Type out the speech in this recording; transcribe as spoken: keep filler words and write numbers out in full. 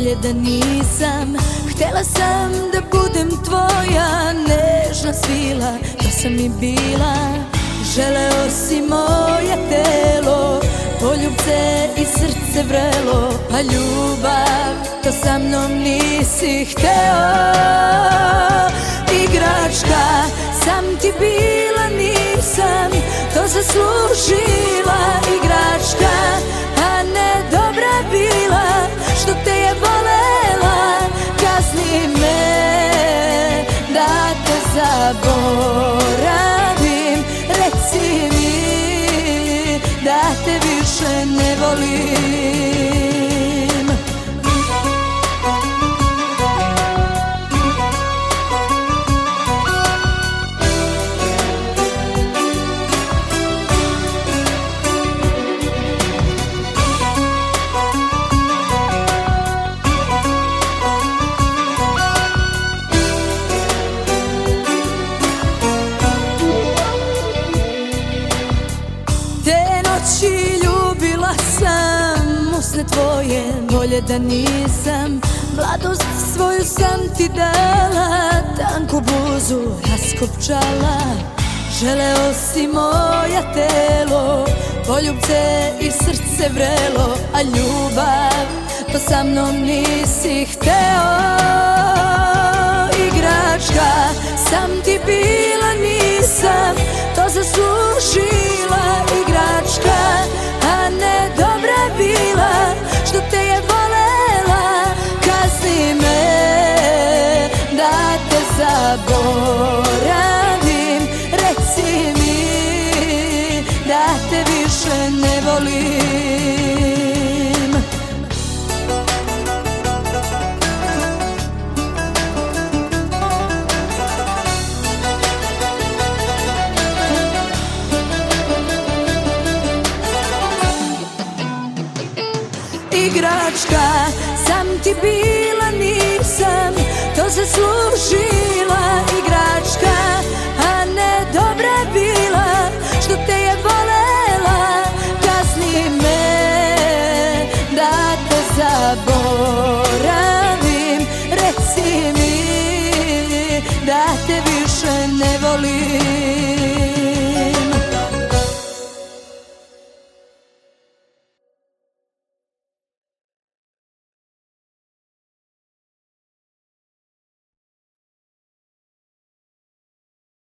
bolje da nisam. Htela sam da budem tvoja nežna svila, to sam i bila. Želeo si moje telo, poljubce i srce vrelo, a ljubav to sa mnom nisi hteo. Igračka sam ti bila, nisam to zaslužila. Igračka, a ne dobra bila, što te je volela. Kazni me da te zaboravim, reci mi da te više ne volim. Ljubila sam usne tvoje, bolje da nisam. Mladost svoju sam ti dala, tanku bluzu raskopčala. Želeo si moja telo, poljubce i srce vrelo, a ljubav to sa mnom nisi hteo. Igračka sam ti bila, nisam to zaslužila. Igračka, a ne dobra bila, što te je volela. Kazni me da te zaboravim, reci mi da te više ne volim. Igračka sam ti bila, nisam to zaslužila. Igračka, a ne dobra bila, što te je volela. Kazni me da te zaboravim, reci mi da te više ne volim.